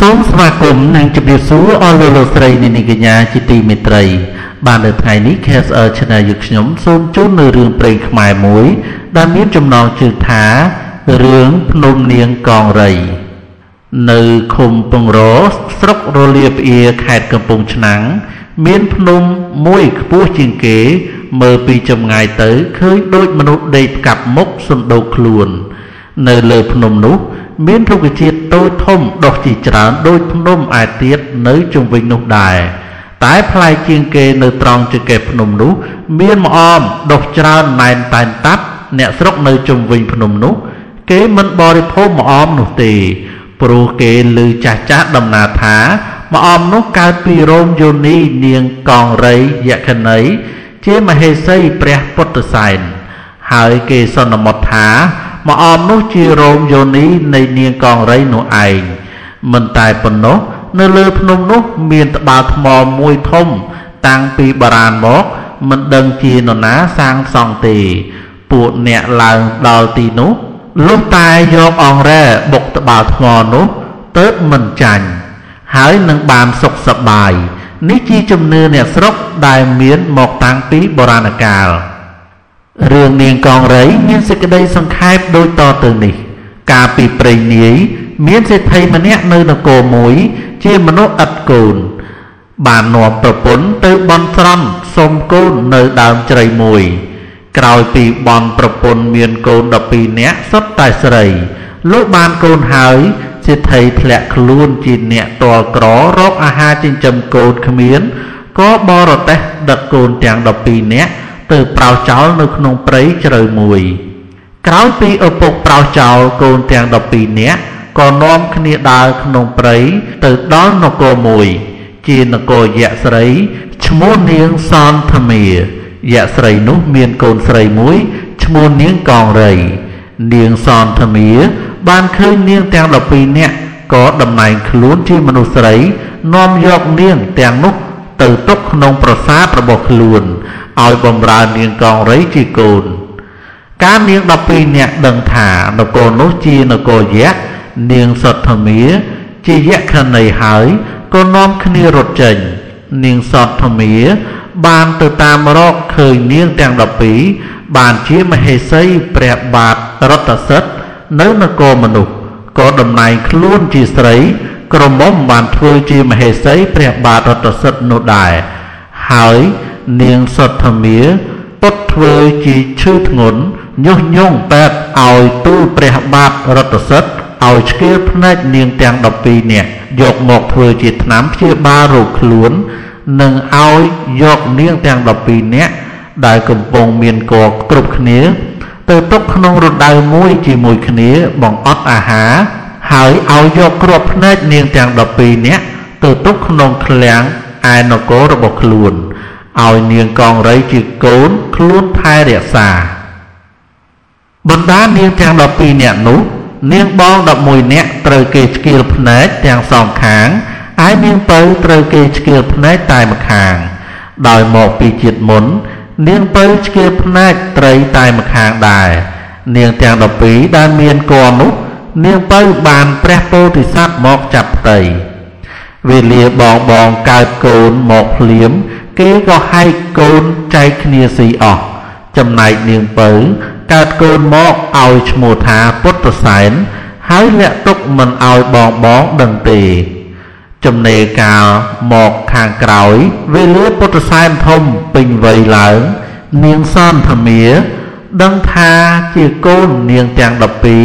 សូមស្វាគមន៍និងជម្រាបសួរអស់លោកស្រីអ្នកនាងកញ្ញាជាទីមេត្រីបាននៅថ្ងៃនេះ KSL Channel យើងខ្ញុំសូមជូននៅរឿងព្រេងខ្មែរមួយដែលមានចំណងជើងថារឿងភ្នំនាងកង្រីនៅឃុំពងរស្រុករលាផ្អៀខេត្តកំពង់ឆ្នាំងមានភ្នំមួយខ្ពស់ជាងគេមើលពីចម្ងាយទៅឃើញដូចមនុស្សដេកផ្កាប់មុខសណ្ដូកខ្លួននៅលើភ្នំនោះមានរុក្ខជាតិតូចធំដុះជាច្រើនដូចភ្នំឯទៀតនៅជុំវិញនោះដែរតែប្លែកជាងគេនៅត្រង់ចង្កេះភ្នំនោះមានម្អមដុះច្រើនណែនតែនតាប់អ្នកស្រុកនៅជុំវិញភ្នំនោះគេមិនបរិភោគម្អមនោះទេព្រោះគេឮចាស់ចាស់ដំណាលថាម្អមនោះកើតពីរោមយោនីនាងកង្រីយក្ខិនីជាមហេសីព្រះពុទ្ធសែនហើយគេសន្មតថាម្អមនោះជារោមយោនីនៃនាងកង្រីនោះឯងមិនតែប៉ុណ្ណោះនៅលើភ្នំនោះមានត្បាល់ថ្មមួយធំតាំងពីបុរាណមកមិនដឹងជានរណាសាងសង់ទេពួកអ្នកឡើងដល់ទីនោះលុះតែយកអង្រែបុកត្បាល់ថ្មនោះទើបមិនចាញ់ហើយនឹងបានសុខសប្បាយនេះជាជំនឿអ្នកស្រុកដែលមានមកតាំងពីបុរាណកាលរឿងនាងកង្រីមានសេចក្តីសង្ខេបដូចតទៅនេះកាលពីព្រេងនាយមានសេដ្ឋីម្នាក់នៅនគរមួយជាមនុស្សឥតកូនបាននាំប្រពន្ធទៅបន់ស្រន់សុំកូននៅដើមជ្រៃមួយក្រោយពីបន់ប្រពន្ធមានកូន12នាក់សុទ្ធតែស្រីលុះបានកូនហើយសេដ្ឋីធ្លាក់ខ្លួនជាអ្នកទាល់ក្ររកអាហារចិញ្ចឹមកូនគ្មានក៏បរទេះដឹកកូនទាំង12នាក់ទៅប្រោសចោលនៅក្នុងព្រៃជ្រៅមួយក្រោយពីឪពុកប្រោសចោលកូនទាំង12នាក់ក៏នាំគ្នាដើរក្នុងព្រៃទៅដល់នគរមួយជានគរយក្សស្រីឈ្មោះនាងសន្ធមាយក្សស្រីនោះមានកូនស្រីមួយឈ្មោះនាងកង្រីនាងសន្ធមាបានឃើញនាងទាំង12នាក់ក៏តំណែងខ្លួនជាមនុស្សស្រីនាំយកនាងទាំងនោះទៅទុកក្នុងប្រាសាទរបស់ខ្លួនឲ្យបម្រើនាងកង្រីជាកូនកាលនាង12នាក់ដឹងថានគរនោះជានគរយក្សនាងសន្ធមាជាយក្ខិនីហើយក៏នាំគ្នារត់ចេញនាងសន្ធមាបានទៅតាមរកឃើញនាងទាំង12បានជាមហេសីព្រះបាទរតសិទ្ធិនៅនគរមនុស្សក៏តំណែងខ្លួនជាស្រីក្រមុំបានធ្វើជាមហេសីព្រះបាទរតសិទ្ធិនោះដែរហើយនាងសន្ធមាពុតធ្វើជាឈឺធ្ងន់ញុះញង់ពេទ្យឲ្យទូលព្រះបាទរតសិទ្ធិឲ្យឆ្កៀលភ្នែកនាងទាំង12នាក់យកមកធ្វើជាថ្នាំព្យាបាលរោគខ្លួននិងឲ្យយកនាងទាំង12នាក់ដែលកំពុងមានគភ៌គ្រប់គ្នាទៅទុកក្នុងរណ្ដៅមួយជាមួយគ្នាបង្អត់អាហារហើយឲ្យយកគ្រាប់ភ្នែកនាងទាំង12នាក់ទៅទុកក្នុងឃ្លាំងឯនគររបស់ខ្លួនឲ្យនាងកង្រីជាកូនខ្លួនថែរក្សាបណ្ដានាងទាំង12នាក់នោះនាងបង11នាក់ត្រូវគេឆ្កៀលភ្នែកទាំងសងខាងឯនាងពៅត្រូវគេឆ្កៀលភ្នែកតែម្ខាងដោយមកពីជាតិមុននាងពៅឆ្កៀលភ្នែកត្រីតែម្ខាងដែរនាងទាំង12ដែលមានគភ៌នោះនាងពៅបានព្រះពោធិសត្វមកចាប់ផ្ទៃវេលាបងកើតកូនមកភ្លាមគេក៏ហែកកូនចែកគ្នាស៊ីអស់ចំណែកនាងពៅកើតកូនមកឲ្យឈ្មោះថាពុទ្ធសែនហើយលាក់ទុកមិនឲ្យបងដឹងទេចំណេកាលមកខាងក្រោយវេលាពុទ្ធសែនធំពេញវ័យឡើងនាងសន្ធមាដឹងថាជាកូននាងទាំង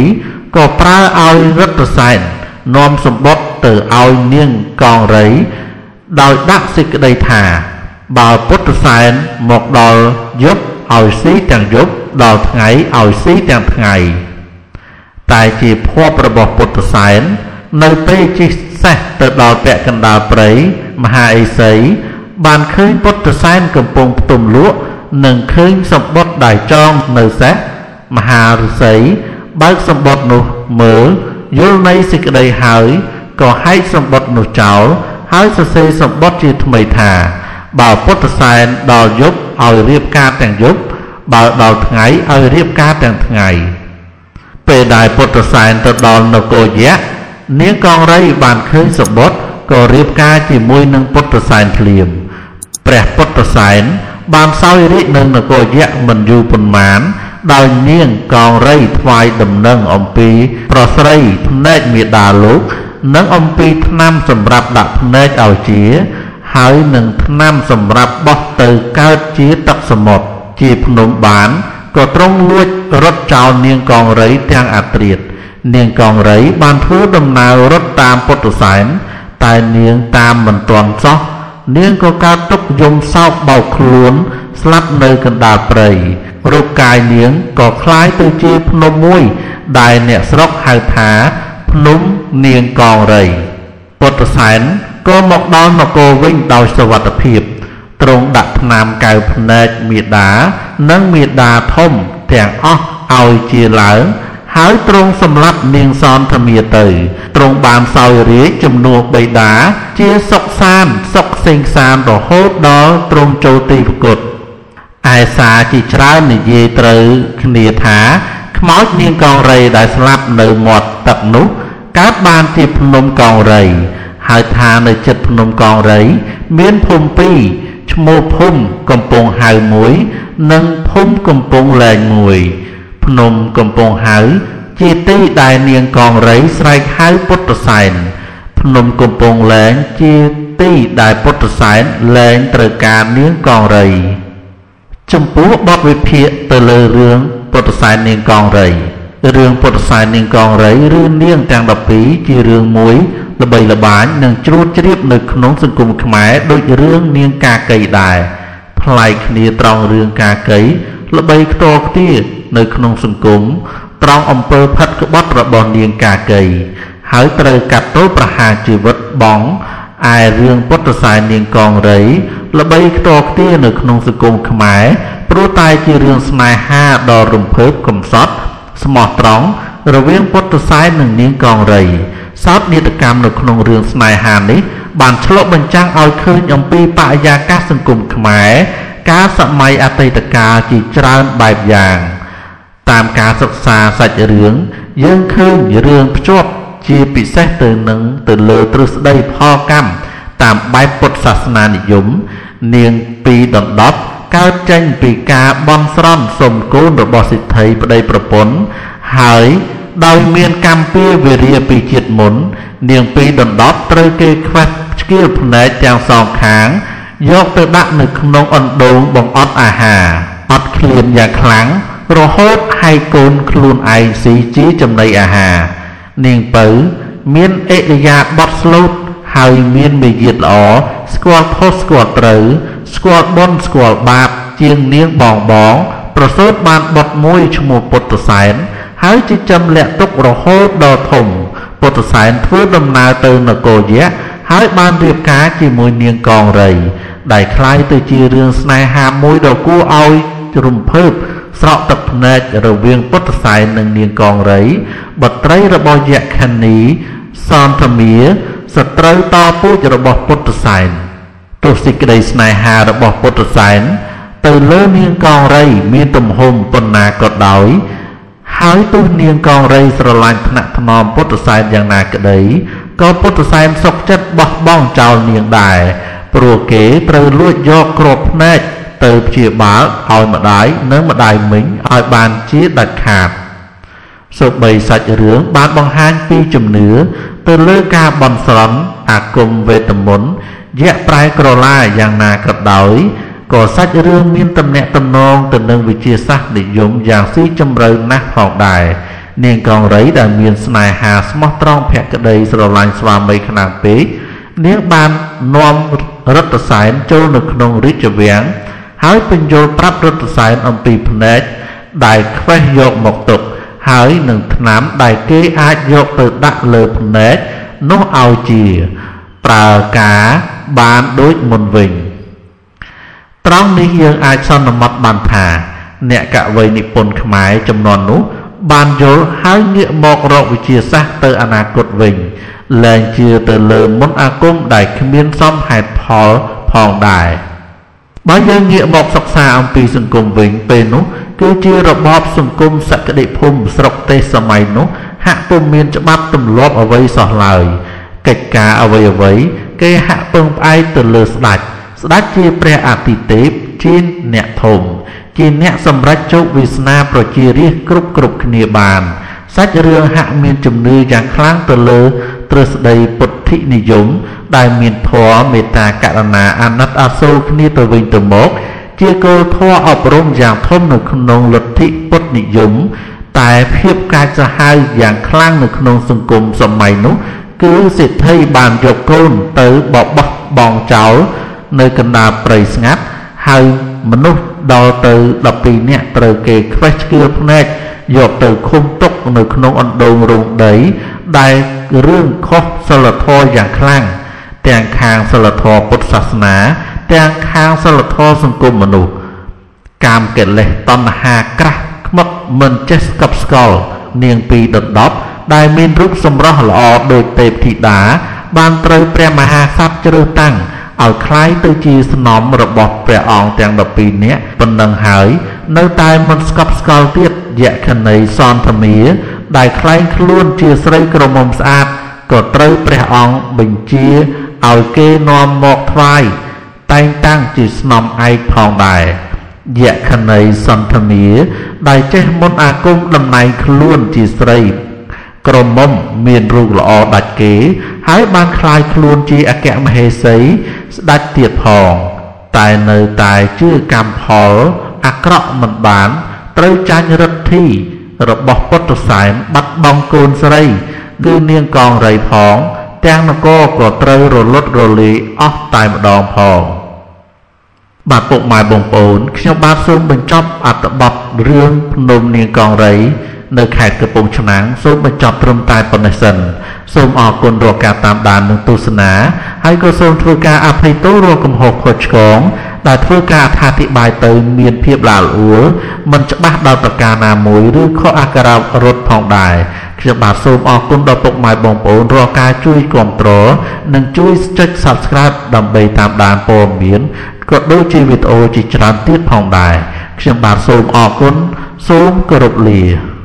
12ក៏ប្រើឲ្យរតសែននាំសម្បត្តិទៅឲ្យនាងកង្រីដោយដាក់សេចក្តីថាបើពុទ្ធសែនមកដល់យប់ឲ្យស៊ីទាំងយប់ដល់ថ្ងៃឲ្យស៊ីទាំងថ្ងៃតែជាភ័ព្វរបស់ពុទ្ធសែននៅពេលជិះសេះទៅដល់ពាក់កណ្ដាលព្រៃមហាឥសីបានឃើញពុទ្ធសែនកំពុងផ្ទុំលក់និងឃើញសម្បត្តិដែលចងនៅសេះមហាឫសីបើកសម្បត្តិនោះមើលយល់នៃសេចក្តីហើយក៏ហែកសម្បត្តិនោះចោលហើយសរសេរសម្បត្តិជាថ្មីថាបើពុទ្ធសែនដល់យប់ឲ្យរៀបការទាំងយប់បើដល់ថ្ងៃឲ្យរៀបការទាំងថ្ងៃពេលដែលពុទ្ធសែនទៅដល់នគរយក្សនាងកង្រីបានឃើញសបុតក៏រៀបការជាមួយនឹងពុទ្ធសែនភ្លាមព្រះពុទ្ធសែនបានសោយរាជ្យនៅនគរយក្សមិនយូរប៉ុន្មានដោយនាងកង្រីថ្វាយដំណឹងអំពីប្រស្រីភ្នែកមេដាលោកនិងអំពីថ្នាំសម្រាប់ដាក់ភ្នែកឲ្យជាហើយនឹងថ្នាំសម្រាប់បោះទៅកើតជាទឹកសមុទ្រជាភ្នំបានក៏ទ្រង់លួចរត់ចោលនាងកង្រីទាំងអត្រាតនាងកង្រីបានធ្វើដំណើររត់តាមពុទ្ធសែនតែនាងតាមមិនទាន់សោះនាងក៏កើតទុក្ខយំសោកបោកខ្លួនស្លាប់នៅកណ្ដាលព្រៃរូបកាយនាងក៏คล้ายទៅជាភ្នំមួយដែលអ្នកស្រុកហៅថាភ្នំនាងកង្រីពុទ្ធសែនក៏មកដល់នគរវិញដោយសុវត្ថិភាពទ្រង់ដាក់ថ្នាំកៅភ្នែកមេដានិងមេដាធំទាំងអស់ឲ្យជាឡើងហើយទ្រង់សម្លាប់នាងសន្ធមាទៅទ្រង់បានសោយរាជ្យជំនួសបិតាជាសុខសាន្តសុខសេងសាន្តរហូតដល់ទ្រង់ចូលទីប្រគត់ឯសារជាច្រើននិយាយត្រូវគ្នាថាខ្មោចនាងកង្រីដែលស្លាប់នៅមាត់ទឹកនោះកើតបានជាភ្នំកង្រីហើយថានៅជិតភ្នំកង្រីមានភូមិពីរឈ្មោះភូមិកំពង់ហៅមួយនិងភូមិកំពង់លែងមួយភ្នំកំពង់ហៅជាទីដែលនាងកង្រីស្រែកហៅពុទ្ធសែនភ្នំកំពង់លែងជាទីដែលពុទ្ធសែនលែងត្រូវការនាងកង្រីចំពោះបទវិភាគទៅលើរឿងពុទ្ធសែននាងកង្រីរឿងពុទ្ធសែននាងកង្រីឬនាងទាំង12ជារឿងមួយល្បីល្បាញនិងជ្រួតជ្រាបនៅក្នុងសង្គមខ្មែរដូចរឿងនាងកាកីដែរប្លែកគ្នាត្រង់រឿងកាកីល្បីខ្ទរខ្ទានៅក្នុងសង្គមត្រង់អំពើផិតក្បត់របស់នាងកាកីហើយត្រូវកាត់ទោសប្រហារជីវិតបងឯរឿងពុទ្ធសែននាងកង្រីល្បីខ្ទរខ្ទានៅក្នុងសង្គមខ្មែរព្រោះតែជារឿងស្នេហាដ៏រំភើបកំសត់ស្មោះត្រង់រវាងពុទ្ធសែននិងនាងកង្រីសោកនាដកម្មនៅក្នុងរឿងស្នេហានេះបានឆ្លុះបញ្ចាំងឲ្យឃើញអំពីបរិយាកាសសង្គមខ្មែរកាលសម័យអតីតកាលជាច្រើនបែបយ៉ាងតាមការសិក្សាសាច់រឿងយើងឃើញរឿងភ្ជាប់ជាពិសេសទៅលើទ្រឹស្ដីផលកម្មតាមបែបពុទ្ធសាសនានិយមនាងពីរដណ្ដប់កើតចេញពីការបន់ស្រន់សុំកូនរបស់សិទ្ធិប្តីប្រពន្ធហើយដោយមានកម្មពៀវេរាពីជាតិមុននាងពីរដណ្ដប់ត្រូវគេខ្វះឆ្កៀលភ្នែកទាំងសងខាងយកទៅដាក់នៅក្នុងអណ្ដូងបង្អត់អាហារអត់ឃ្លានយ៉ាងខ្លាំងរហូតហើយកូនខ្លួនឯងស៊ីជាចំណីអាហារនាងពៅមានអិរិយាបថស្លូតហើយមានមារយាទល្អស្គាល់ខុសស្គាល់ត្រូវស្គាល់បុណ្យស្គាល់បាបជាងនាងបងប្រសូតបានបុត្រមួយឈ្មោះពុទ្ធសែនហើយចិញ្ចឹមលាក់ទុករហូតដល់ធំពុទ្ធសែនធ្វើដំណើរទៅនគរយក្សហើយបានរៀបការជាមួយនាងកង្រីដែលคล้ายទៅជារឿងស្នេហាមួយដ៏គួរឲ្យរំភើបស្រក់ទឹកភ្នែករវាងពុទ្ធសែននិងនាងកង្រីបុត្រីរបស់យក្ខិនីសន្ធមាសត្រូវតពូជរបស់ពុទ្ធសែនទោះសេចក្តីស្នេហារបស់ពុទ្ធសែនទៅលើនាងកង្រីមានទំហំប៉ុណ្ណាក៏ដោយហើយទោះនាងកង្រីស្រឡាញ់ថ្នាក់ថ្នមពុទ្ធសែនយ៉ាងណាក្តីក៏ពុទ្ធសែនសុខចិត្តបោះបង់ចោលនាងដែរព្រោះគេត្រូវលួចយកគ្រាប់ភ្នែកទៅព្យាបាលឲ្យម្ដាយនិងម្ដាយមិញឲ្យបានជាដាច់ខាតសូម្បីសាច់រឿងបានបង្ហាញពីជំនឿទៅលើការបន់ស្រន់អាគមវេទមន្តយក្សប្រែក្រឡាយ៉ាងណាក៏ដោយក៏សាច់រឿងមានទំនាក់ទំនងទៅនឹងវិទ្យាសាស្ត្រនិយមយ៉ាងស៊ីជម្រៅណាស់ផងដែរនាងកង្រីដែលមានស្នេហាស្មោះត្រង់ភក្តីស្រឡាញ់ស្វាមីខ្លាំងពេកនាងបាននាំរថសែនចូលនៅក្នុងរាជវាំងហើយពន្យល់ប្រាប់រថសែនអំពីភ្នែកដែលខ្វេះយកមកទុកហើយនឹងថ្នាំដែលគេអាចយកទៅដាក់លើភ្នែកនោះឲ្យជាប្រើការបានដូចមុនវិញត្រង់នេះយើងអាចសន្មតបានថាអ្នកកវីនិពន្ធខ្មែរចំនួននោះបានយល់ហើយងាកមករកវិទ្យាសាស្ត្រទៅអនាគតវិញលែងជឿទៅលើមន្តអាគមដែលគ្មានសមហេតុផលផងដែរបើយើងងាកមកសិក្សាអំពីសង្គមវិញពេលនោះគឺជារបបសង្គមសក្តិភូមិស្រុកទេសសម័យនោះហាក់ពុំមានច្បាប់ទម្លាប់អ្វីសោះឡើយកិច្ចការអ្វីគេហាក់ពឹងផ្អែកទៅលើស្ដេចជាព្រះអាទិទេពជាអ្នកធំជាអ្នកសម្រេចជោគវាសនាប្រជារាស្ត្រគ្រប់គ្នាបានសាច់រឿងហាក់មានជំនឿយ៉ាងខ្លាំងទៅលើទ្រឹស្ដីពុទ្ធិនិយមដែលមានធម៌មេត្តាករុណាអាណិតអាសូរគ្នាទៅវិញទៅមកជាគោលធម៌អប់រំយ៉ាងធំនៅក្នុងលទ្ធិពុទ្ធនិយមតែភាពកាចសាហាវយ៉ាងខ្លាំងនៅក្នុងសង្គមសម័យនោះគឺសេដ្ឋីបានយកកូនទៅបបោះបង់ចោលនៅកណ្ដាលព្រៃស្ងាត់ហើយមនុស្សដល់ទៅ12នាក់ត្រូវគេខ្វេះឆ្កៀលភ្នែកយកទៅឃុំទុកនៅក្នុងអណ្ដូងរោងដីដែលរឿងខុសសិលធម៌យ៉ាងខ្លាំងទាំងខាងសិលធម៌ពុទ្ធសាសនាទាំងខាងសិលធម៌សង្គមមនុស្សកាមកិលេសតណ្ហាក្រាស់ខ្មឹកមិនចេះស្កប់ស្កល់នាងពីដណ្ដប់ដែលមានរូបសម្រស់ល្អដូចទេពធីតាបានត្រូវព្រះមហាក្សត្រជ្រើសតាំងឲ្យคล้ายទៅជាស្នំរបស់ព្រះអង្គទាំង12នាក់ប៉ុណ្ណឹងហើយនៅតែមិនស្កប់ស្កល់ទៀតយក្ខនីសន្ធមាដែលคล้ายខ្លួនជាស្រីក្រមុំស្អាតក៏ត្រូវព្រះអង្គបញ្ជាឲ្យគេនាំមកថ្វាយតែងតាំងជាស្នំឯកផងដែរយក្ខនីសន្ធមាដែលចេះមុនអាគមតំណែងខ្លួនជាស្រីក្រមុំមានរូបល្អដាច់គេហើយបានคล้ายខ្លួនជាអគ្គមហេសីស្ដេចទៀតផងតែនៅតែជឿកម្មផលអាក្រក់មិនបានត្រូវចាញ់រិទ្ធីរបស់ពុទ្ធសែនបាត់បង់កូនស្រីគឺនាងកង្រីផងទាំងនគរក៏ត្រូវរលត់រលាយអស់តែម្ដងផងបាទពុកម៉ែបងប្អូនខ្ញុំបាទសូមបញ្ចប់អត្ថបទរឿងភ្នំនាងកង្រីនៅខេត្តកំពង់ឆ្នាំងសូមបញ្ចប់ត្រឹមតែប៉ុណ្ណេះសិនសូមអរគុណរាល់ការតាមដាននិងទស្សនាហើយក៏សូមធ្វើការអភ័យទោសរាល់កំហុសខុសឆ្គងដែលធ្វើការអត្ថាធិប្បាយទៅមានភាពឡាលអួលមិនច្បាស់ដល់ប្រការណាមួយឬខុសអក្ខររដ្ឋផងដែរខ្ញុំបាទសូមអរគុណដល់ពុកម៉ែបងប្អូនរាល់ការជួយគាំទ្រនិងជួយចុច Subscribe ដើម្បីតាមដានព័ត៌មានក៏ដូចជាវីដេអូជាច្រើនទៀតផងដែរខ្ញុំបាទសូមអរគុណសូមគោរពលា